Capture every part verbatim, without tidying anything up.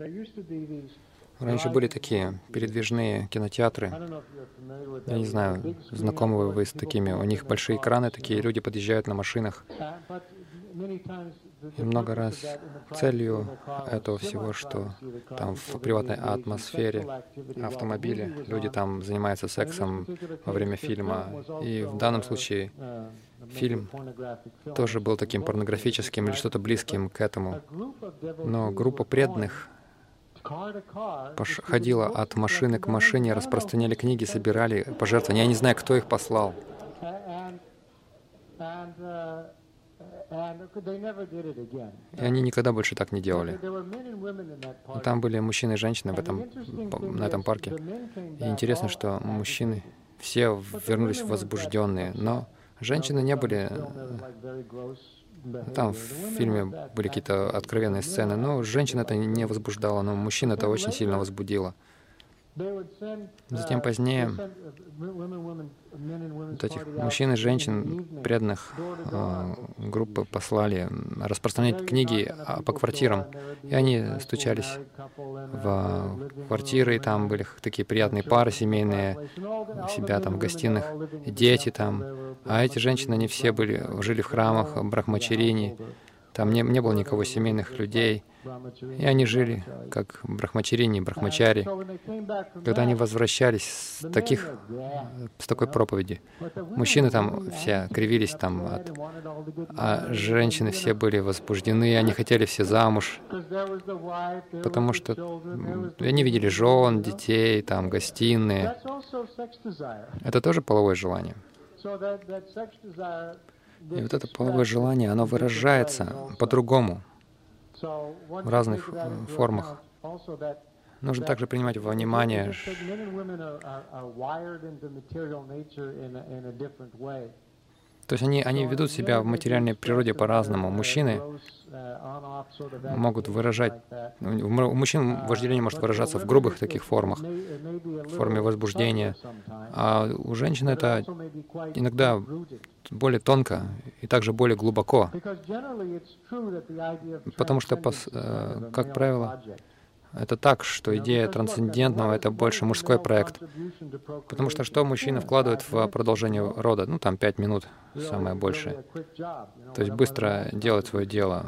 Раньше были такие передвижные кинотеатры. Я не знаю, знакомы вы с такими. У них большие экраны, такие люди подъезжают на машинах. И много раз целью этого всего, что там в приватной атмосфере автомобиля люди там занимаются сексом во время фильма. И в данном случае фильм тоже был таким порнографическим или что-то близким к этому. Но группа преданных ходила от машины к машине, распространяли книги, собирали пожертвования. Я не знаю, кто их послал. И они никогда больше так не делали. Но там были мужчины и женщины в этом, на этом парке. И интересно, что мужчины все вернулись возбужденные, но женщины не были... Там в фильме были какие-то откровенные сцены, но женщин это не возбуждало, но мужчин это очень сильно возбудило. Затем позднее вот этих мужчин и женщин, преданных э, группы, послали распространять книги по квартирам. И они стучались в квартиры, и там были такие приятные пары семейные, у себя там в гостиных, дети там. А эти женщины, они все были, жили в храмах, брахмачарини. Там не, не было никого семейных людей. И они жили как брахмачарини, брахмачари. Когда они возвращались с, таких, с такой проповеди, мужчины там все кривились, там, от, а женщины все были возбуждены, они хотели все замуж, потому что они видели жен, детей, там, гостиные. Это тоже половое желание. И вот это половое желание, оно выражается по-другому, в разных формах. Нужно также принимать во внимание, то есть они, они ведут себя в материальной природе по-разному. Мужчины могут выражать, у мужчин вожделение может выражаться в грубых таких формах, в форме возбуждения, а у женщин это иногда более тонко и также более глубоко, потому что, как правило, это так, что идея трансцендентного — это больше мужской проект. Потому что что мужчина вкладывает в продолжение рода? Ну, там пять минут, самое большее. То есть быстро делать свое дело.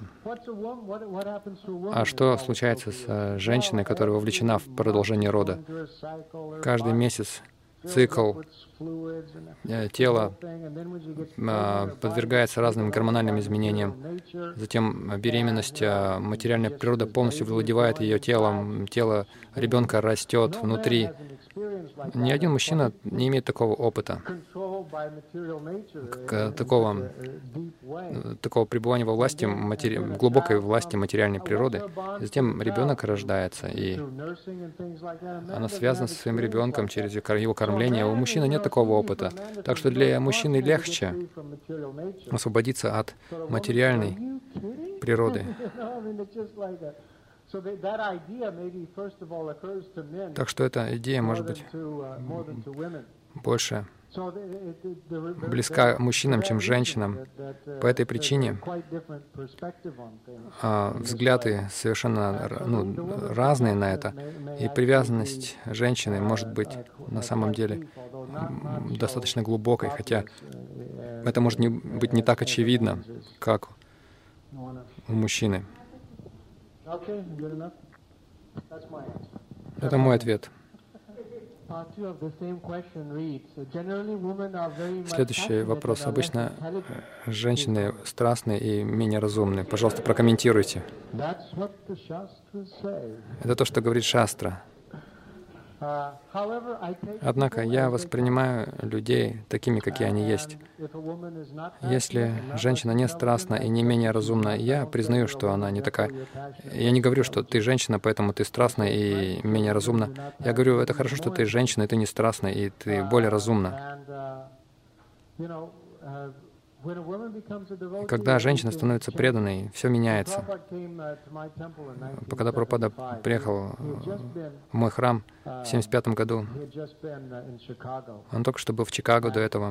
А что случается с женщиной, которая вовлечена в продолжение рода? Каждый месяц цикл, тело подвергается разным гормональным изменениям. Затем беременность, материальная природа полностью владевает ее телом, тело ребенка растет внутри. Ни один мужчина не имеет такого опыта, такого, такого пребывания во власти, матери... глубокой власти материальной природы. И затем ребенок рождается, и оно связано со своим ребенком через его кормление. У мужчины нет такого опыта. Так что для мужчины легче освободиться от материальной природы. Так что эта идея может быть больше близка мужчинам, чем женщинам. По этой причине а, взгляды совершенно ну, разные на это, и привязанность женщины может быть на самом деле достаточно глубокой, хотя это может не быть не так очевидно, как у мужчины. Это мой ответ. Следующий вопрос. Обычно женщины страстные и менее разумные. Пожалуйста, прокомментируйте. Это то, что говорит Шастра. Однако я воспринимаю людей такими, какие они есть. Если женщина не страстна и не менее разумна, я признаю, что она не такая. Я не говорю, что ты женщина, поэтому ты страстна и менее разумна. Я говорю, это хорошо, что ты женщина, и ты не страстна, и ты более разумна. Когда женщина становится преданной, все меняется. Когда Прабхупада приехал в мой храм в семьдесят пятом году, он только что был в Чикаго до этого,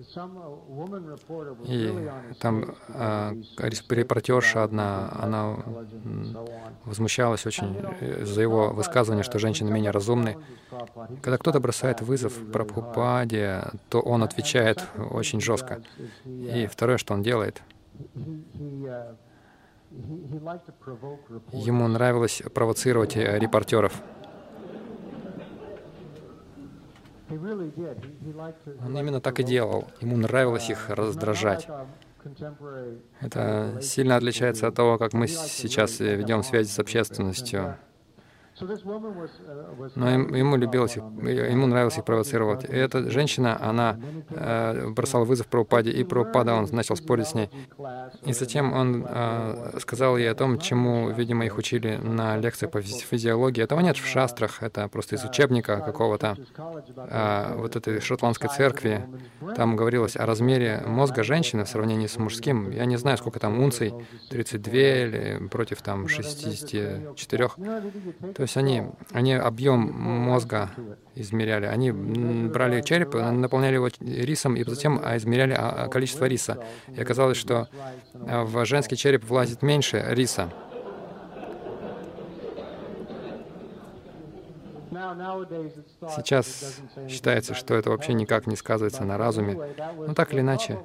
и там а, репортерша одна, она возмущалась очень за его высказывание, что женщины менее разумны. Когда кто-то бросает вызов Прабхупаде, то он отвечает очень жестко. И второе, что он делает, ему нравилось провоцировать репортеров. Он именно так и делал. Ему нравилось их раздражать. Это сильно отличается от того, как мы сейчас ведем связь с общественностью. Но ему, любилось их, ему нравилось их провоцировать. И эта женщина, она э, бросала вызов Прабхупаде, и Прабхупада, он начал спорить с ней. И затем он э, сказал ей о том, чему, видимо, их учили на лекциях по физиологии. Этого нет в шастрах, это просто из учебника какого-то э, вот этой шотландской церкви. Там говорилось о размере мозга женщины в сравнении с мужским. Я не знаю, сколько там унций, тридцать два или против там шестидесяти четырёх. То есть они, они объем мозга измеряли. Они брали череп, наполняли его рисом и затем измеряли количество риса. И оказалось, что в женский череп влазит меньше риса. Сейчас считается, что это вообще никак не сказывается на разуме. Но так или иначе,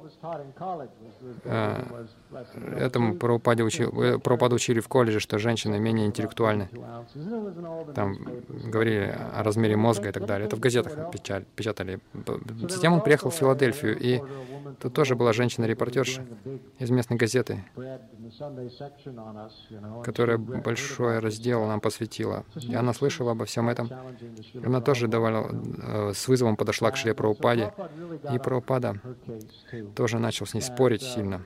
этому Прабхупаду учили, Прабхупаду учили в колледже, что женщины менее интеллектуальны. Там говорили о размере мозга и так далее. Это в газетах печатали. Затем он приехал в Филадельфию, и тут тоже была женщина-репортерша из местной газеты, которая большой раздел нам посвятила. И она слышала обо всем этом. Она тоже довольно э, с вызовом подошла к Шриле Прабхупаде, и Прабхупада тоже начал с ней спорить сильно.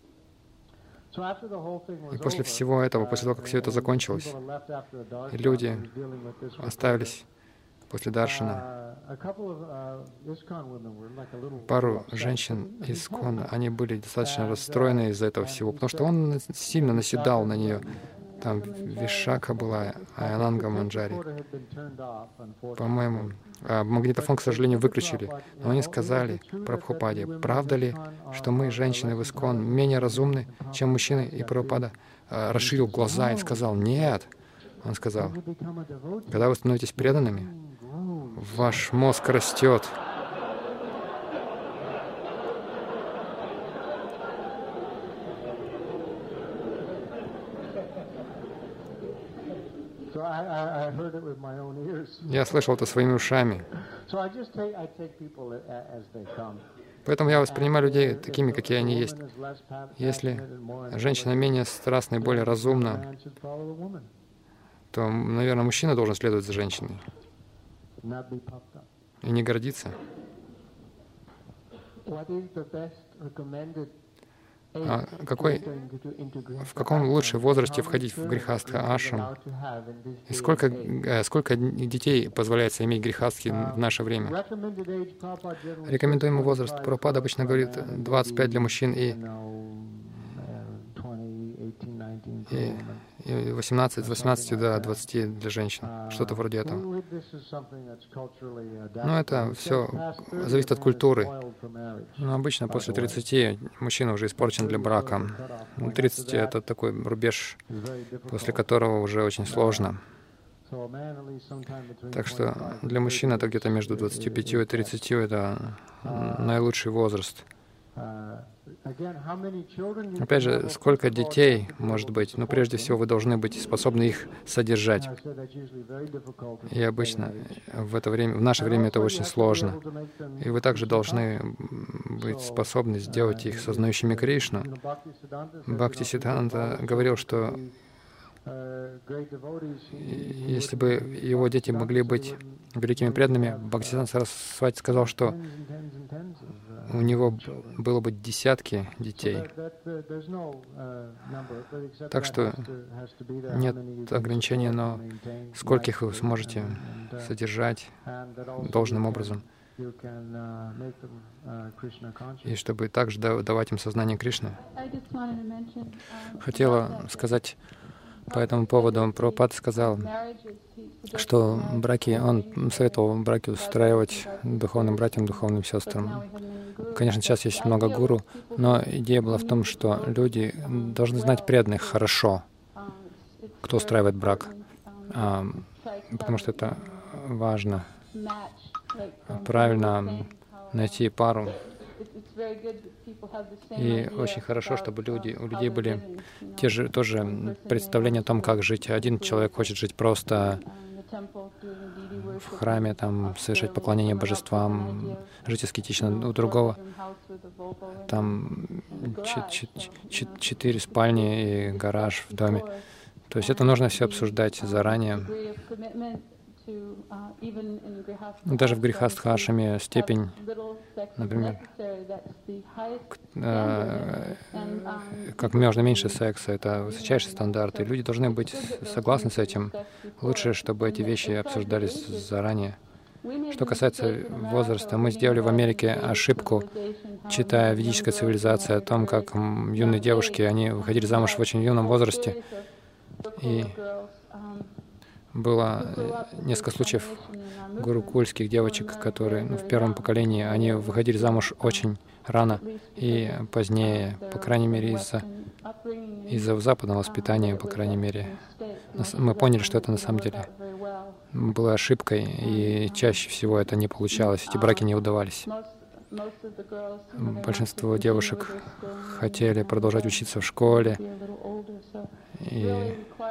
И после всего этого, после того, как все это закончилось, люди оставились после даршана. Пару женщин из ИСККОН, они были достаточно расстроены из-за этого всего, потому что он сильно наседал на нее. Там Вишакха была, Ананга Манджари. По-моему, магнитофон, к сожалению, выключили. Но они сказали Прабхупаде, правда ли, что мы, женщины в ИСККОН, менее разумны, чем мужчины? И Прабхупада расширил глаза и сказал, нет. Он сказал, когда вы становитесь преданными, ваш мозг растет. Я слышал это своими ушами. Поэтому я воспринимаю людей такими, какие они есть. Если женщина менее страстна и более разумна, то, наверное, мужчина должен следовать за женщиной и не гордиться. А какой, в каком лучше возрасте входить в грихастха ашрам? И сколько, сколько детей позволяется иметь грихастхи в наше время? Рекомендуемый возраст. Прабхупада обычно говорит двадцать пять для мужчин и, и, и восемнадцать, с восемнадцати до двадцати для женщин. Что-то вроде этого. Но это все зависит от культуры. Но обычно после тридцати мужчина уже испорчен для брака. тридцать — это такой рубеж, после которого уже очень сложно. Так что для мужчин это где-то между двадцатью пятью и тридцатью — это наилучший возраст. Опять же, сколько детей может быть? Но прежде всего вы должны быть способны их содержать. И обычно в это время, в наше время это очень сложно. И вы также должны быть способны сделать их сознающими Кришну. Бхактисиддханта говорил, что если бы его дети могли быть великими преданными, Бхактисиддханта Сарасвати сказал, что у него было бы десятки детей. Так что нет ограничения, но скольких вы сможете содержать должным образом. и чтобы также давать им сознание Кришны. Хотела сказать по этому поводу. Прабхупада сказал, что браки, он советовал браки устраивать духовным братьям, духовным сестрам. Конечно, сейчас есть много гуру, но идея была в том, что люди должны знать преданных хорошо, кто устраивает брак, потому что это важно. Правильно найти пару. И очень хорошо, чтобы люди, у людей были те же, тоже представления о том, как жить. Один человек хочет жить просто в храме, там, совершать поклонение божествам, жить аскетично. У другого там четыре спальни и гараж в доме. То есть это нужно все обсуждать заранее. Даже в грихастха-ашраме степень, например, как можно меньше секса, это высочайший стандарт, и люди должны быть согласны с этим. Лучше, чтобы эти вещи обсуждались заранее. Что касается возраста, мы сделали в Америке ошибку, читая ведическая цивилизация, о том, как юные девушки, они выходили замуж в очень юном возрасте, и было несколько случаев гурукульских девочек, которые ну, в первом поколении, они выходили замуж очень рано и позднее, по крайней мере, из-за из-за западного воспитания, по крайней мере. Мы поняли, что это на самом деле было ошибкой, и чаще всего это не получалось, эти браки не удавались. Большинство девушек хотели продолжать учиться в школе, и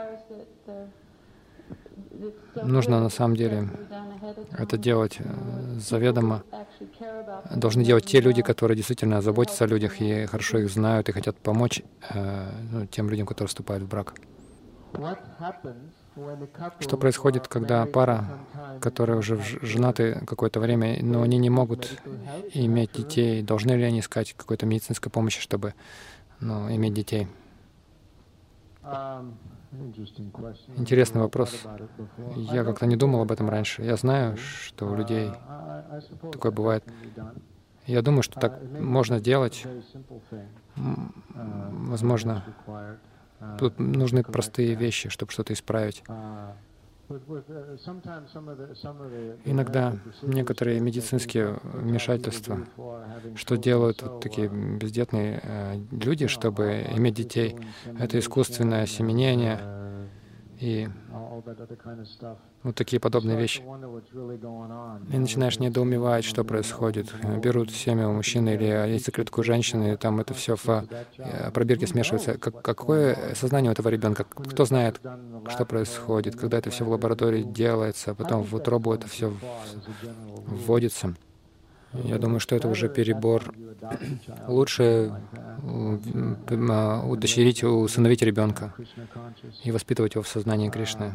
нужно на самом деле это делать заведомо. Должны делать те люди, которые действительно заботятся о людях и хорошо их знают и хотят помочь э, ну, тем людям, которые вступают в брак. Что происходит, когда пара, которые уже женаты какое-то время, но они не могут иметь детей, должны ли они искать какой-то медицинской помощи, чтобы ну, иметь детей? Интересный вопрос. Я как-то не думал об этом раньше. Я знаю, что у людей такое бывает. Я думаю, что так можно делать. Возможно, тут нужны простые вещи, чтобы что-то исправить. Иногда некоторые медицинские вмешательства, что делают вот такие бездетные э, люди, чтобы иметь детей, это искусственное осеменение и вот такие подобные вещи. И начинаешь недоумевать, что происходит. Берут семя у мужчины или яйцеклетку женщины, и там это все в пробирке смешивается. Как, какое сознание у этого ребенка? Кто знает, что происходит, когда это все в лаборатории делается, а потом в утробу это все вводится. Я думаю, что это уже перебор. Лучше удочерить, усыновить ребенка и воспитывать его в сознании Кришны.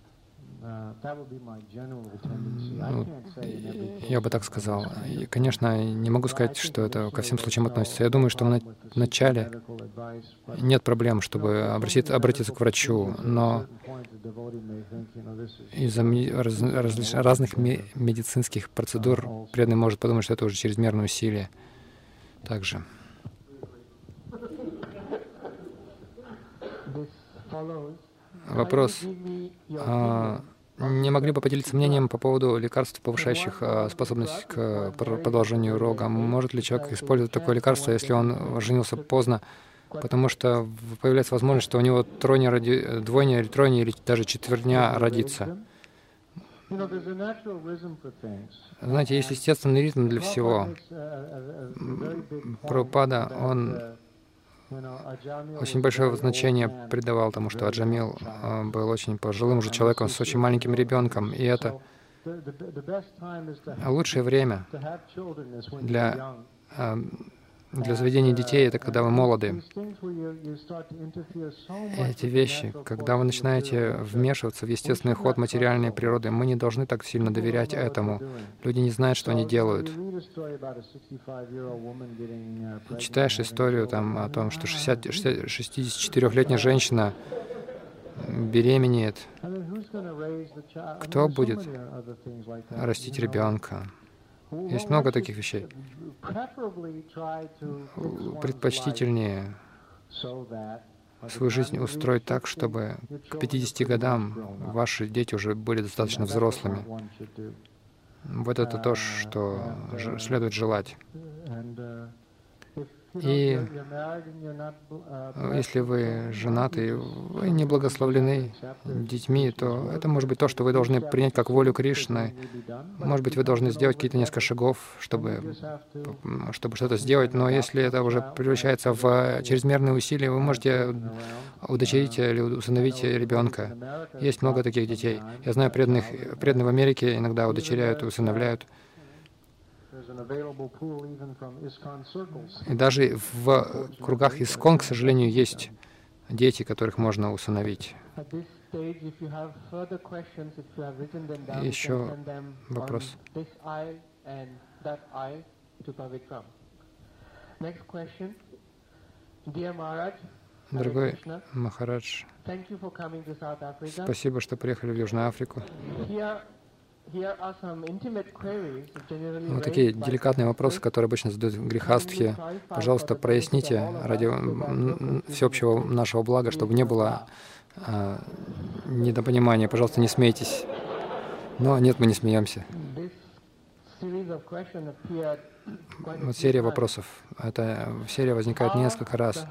Ну, я бы так сказал. И, конечно, не могу сказать, что это ко всем случаям относится. Я думаю, что в начале нет проблем, чтобы обратиться, обратиться к врачу, но из-за раз, раз, разных медицинских процедур преданный может подумать, что это уже чрезмерное усилие. Также. Вопрос. А, не могли бы поделиться мнением по поводу лекарств, повышающих а, способность к продолжению рода? Может ли человек использовать такое лекарство, если он женился поздно, потому что появляется возможность, что у него тройня, роди... двойня или тройня, или даже четверня родится? Знаете, есть естественный ритм для всего. Прабхупада, он очень большое значение придавал тому, что Аджамил был очень пожилым уже человеком с очень маленьким ребенком, и это лучшее время для, для заведения детей — это когда вы молоды. Эти вещи, когда вы начинаете вмешиваться в естественный ход материальной природы, мы не должны так сильно доверять этому. Люди не знают, что они делают. Читаешь историю там, о том, что шестидесятичетырёхлетняя женщина беременеет. Кто будет растить ребенка? Есть много таких вещей. Предпочтительнее свою жизнь устроить так, чтобы к пятидесяти годам ваши дети уже были достаточно взрослыми. Вот это то, что следует желать. И если вы женаты, вы не благословлены детьми, то это может быть то, что вы должны принять как волю Кришны. Может быть, вы должны сделать какие-то несколько шагов, чтобы, чтобы что-то сделать, но если это уже превращается в чрезмерные усилия, вы можете удочерить или усыновить ребенка. Есть много таких детей. Я знаю, преданных, преданных в Америке иногда удочеряют и усыновляют. И даже в кругах Искон, к сожалению, есть дети, которых можно усыновить. И еще вопрос. Дорогой Махарадж, спасибо, что приехали в Южную Африку. Вот такие деликатные вопросы, которые обычно задают грехастхи. Пожалуйста, проясните ради всеобщего нашего блага, чтобы не было а, недопонимания. Пожалуйста, не смейтесь. Но нет, мы не смеемся. Вот серия вопросов. Эта серия возникает несколько раз.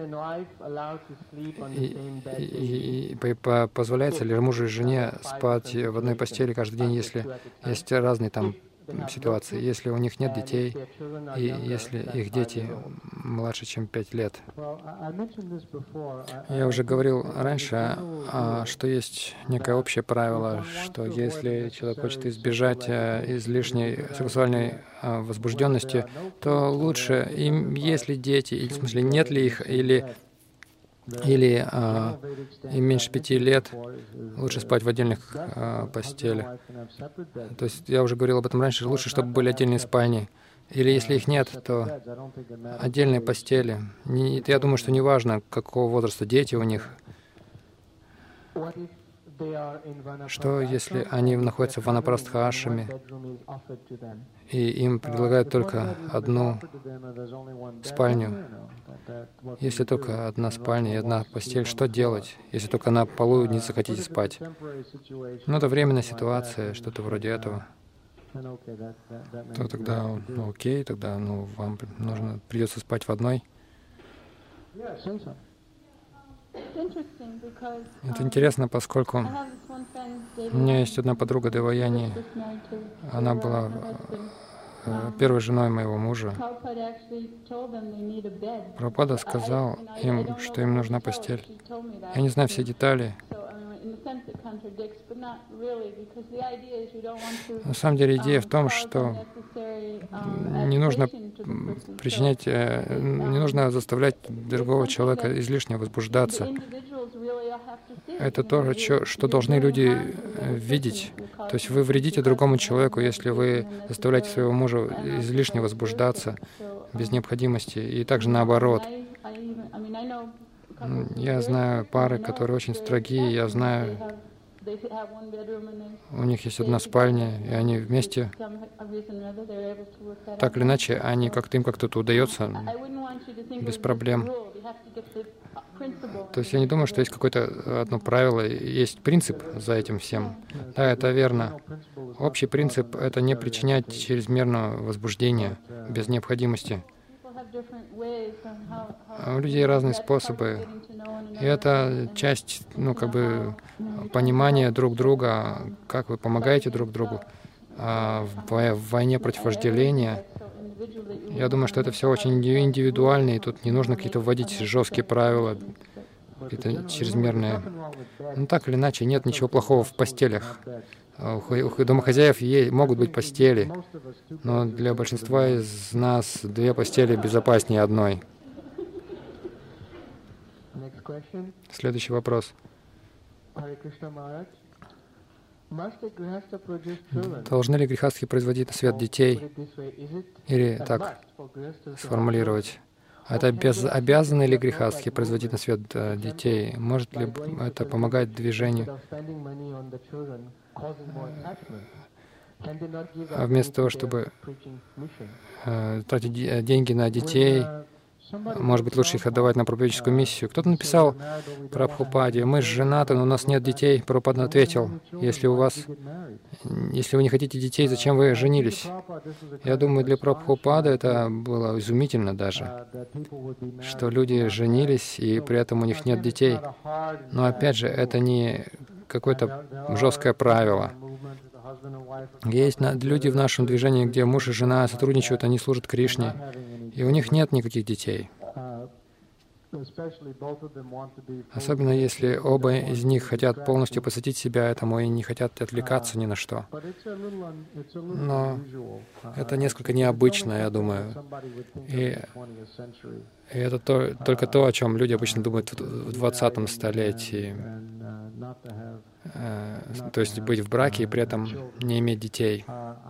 И, и, и, и позволяется ли мужу и жене спать в одной постели каждый день, если есть разные там ситуации, если у них нет детей, и если их дети младше, чем пять лет. Я уже говорил раньше, что есть некое общее правило, что если человек хочет избежать излишней сексуальной возбужденности, то лучше, им есть ли дети, или в смысле нет ли их, или или а, им меньше пяти лет, лучше спать в отдельных а, постелях. То есть я уже говорил об этом раньше, лучше, чтобы были отдельные спальни. Или если их нет, то отдельные постели. Не, я думаю, что неважно, какого возраста дети у них. Что, если они находятся в ванапрастха-ашраме, и им предлагают только одну спальню? Если только одна спальня и одна постель, что делать, если только на полу не захотите спать? Ну, это временная ситуация, что-то вроде этого. То тогда, ну, окей, тогда ну, вам нужно, придется спать в одной. Это интересно, поскольку у меня есть одна подруга Деваяни, она была первой женой моего мужа. Прабхупада сказал им, что им нужна постель. Я не знаю все детали. На самом деле идея в том, что не нужно причинять, не нужно заставлять другого человека излишне возбуждаться. Это то, что должны люди видеть. То есть вы вредите другому человеку, если вы заставляете своего мужа излишне возбуждаться без необходимости, и также наоборот. Я знаю пары, которые очень строгие, я знаю, у них есть одна спальня, и они вместе, так или иначе, они как-то им как-то это удается без проблем. То есть я не думаю, что есть какое-то одно правило, есть принцип за этим всем. Да, это верно. Общий принцип — это не причинять чрезмерного возбуждения без необходимости. У людей разные способы. И это часть, ну, как бы, понимания друг друга, как вы помогаете друг другу. А в войне против вожделения, я думаю, что это все очень индивидуально, и тут не нужно какие-то вводить жесткие правила, какие-то чрезмерные. Ну, так или иначе, нет ничего плохого в постелях. У домохозяев могут быть постели, но для большинства из нас две постели безопаснее одной. Следующий вопрос. Должны ли грехастхи производить на свет детей? Или так сформулировать? Это обяз... обязаны ли грехастхи производить на свет э, детей? Может ли это помогать движению? А вместо того, чтобы э, тратить деньги на детей, может быть, лучше их отдавать на проповедническую миссию. Кто-то написал Прабхупаде: «Мы женаты, но у нас нет детей». Прабхупада ответил: «Если у вас, если вы не хотите детей, зачем вы женились?» Я думаю, для Прабхупады это было изумительно даже, что люди женились, и при этом у них нет детей. Но опять же, это не какое-то жесткое правило. Есть люди в нашем движении, где муж и жена сотрудничают, они служат Кришне, и у них нет никаких детей. Особенно если оба из них хотят полностью посвятить себя этому и не хотят отвлекаться ни на что. Но это несколько необычно, я думаю. И, и это то, только то, о чем люди обычно думают в двадцатом столетии. То есть быть в браке и при этом не иметь детей.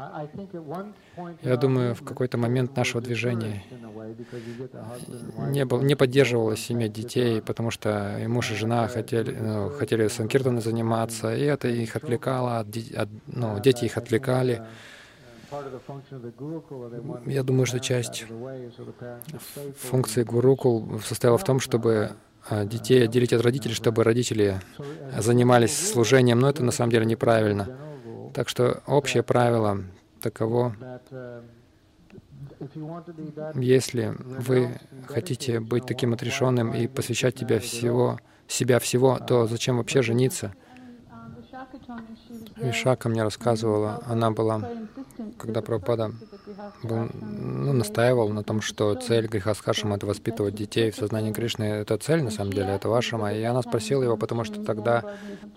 Я думаю, в какой-то момент нашего движения не, был, не поддерживалось иметь детей, потому что и муж, и жена хотели, ну, хотели санкиртаной заниматься, и это их отвлекало, от, от, ну, дети их отвлекали. Я думаю, что часть функции гурукул состояла в том, чтобы детей отделить от родителей, чтобы родители занимались служением, но это на самом деле неправильно. Так что общее правило таково: если вы хотите быть таким отрешенным и посвящать тебя всего, себя всего, то зачем вообще жениться? Вишака мне рассказывала, она была, когда Прабхупада был, ну, настаивал на том, что цель грехастхашрама — это воспитывать детей в сознании Кришны. Это цель, на самом деле, это вашама. И она спросила его, потому что тогда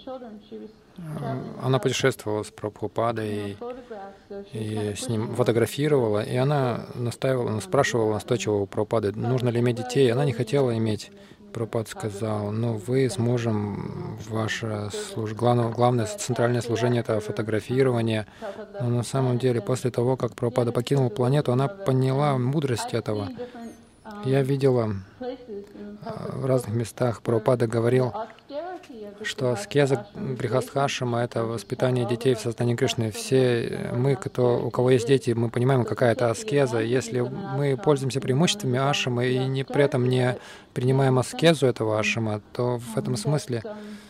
она путешествовала с Прабхупадой и, и с ним фотографировала, и она настаивала, она спрашивала настойчиво у Прабхупады, нужно ли иметь детей. Она не хотела иметь. Прабхупада сказал: ну, вы с мужем, ваше служ... главное, главное центральное служение — это фотографирование. Но на самом деле, после того, как Прабхупада покинула планету, она поняла мудрость этого. Я видела в разных местах, Прабхупада говорил, что аскеза грехастхашрама — это воспитание детей в сознании Кришны. Все мы, кто, у кого есть дети, мы понимаем, какая это аскеза. Если мы пользуемся преимуществами ашрама и не, при этом не принимаем аскезу этого ашрама, то в этом смысле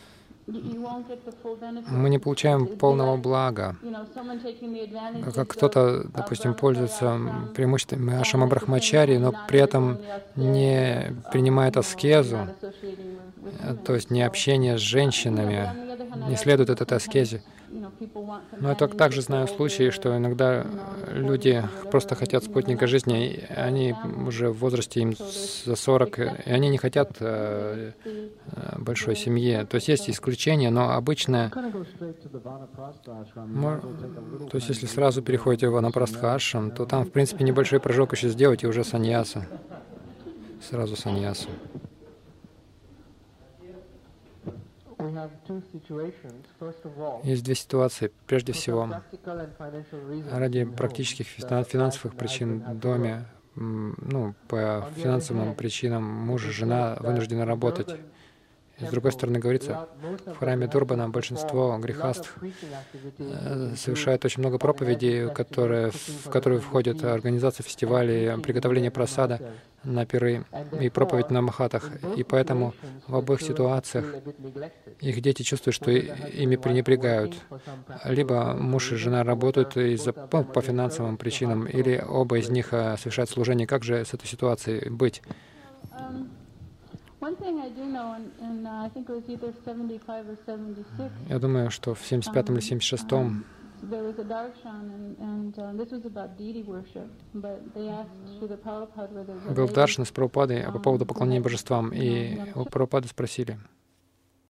мы не получаем полного блага. Как кто-то, допустим, пользуется преимуществами ашрама брахмачари, но при этом не принимает аскезу, то есть не общение с женщинами, не следует этой аскезе. Но я также знаю случаи, что иногда люди просто хотят спутника жизни, и они уже в возрасте им за сорок, и они не хотят э, большой семьи. То есть есть исключения, но обычно, то есть если сразу переходите в ванапрастха-ашрам, то там, в принципе, небольшой прыжок еще сделать, и уже саньяса. Сразу саньяса. Есть две ситуации. Прежде всего, ради практических финансовых причин в доме, ну, по финансовым причинам муж и жена вынуждены работать. И с другой стороны, говорится, в храме Дурбана большинство грехастх совершают очень много проповедей, которые, в которые входят организация фестивалей, приготовление прасада на пиры и проповедь на махатах. И поэтому в обоих ситуациях их дети чувствуют, что ими пренебрегают. Либо муж и жена работают из-за, ну, по финансовым причинам, или оба из них совершают служение. Как же с этой ситуацией быть? Я думаю, что в семьдесят пятом или семьдесят шестом был даршан с Прабхупадой по поводу поклонения божествам, и у Прабхупады спросили,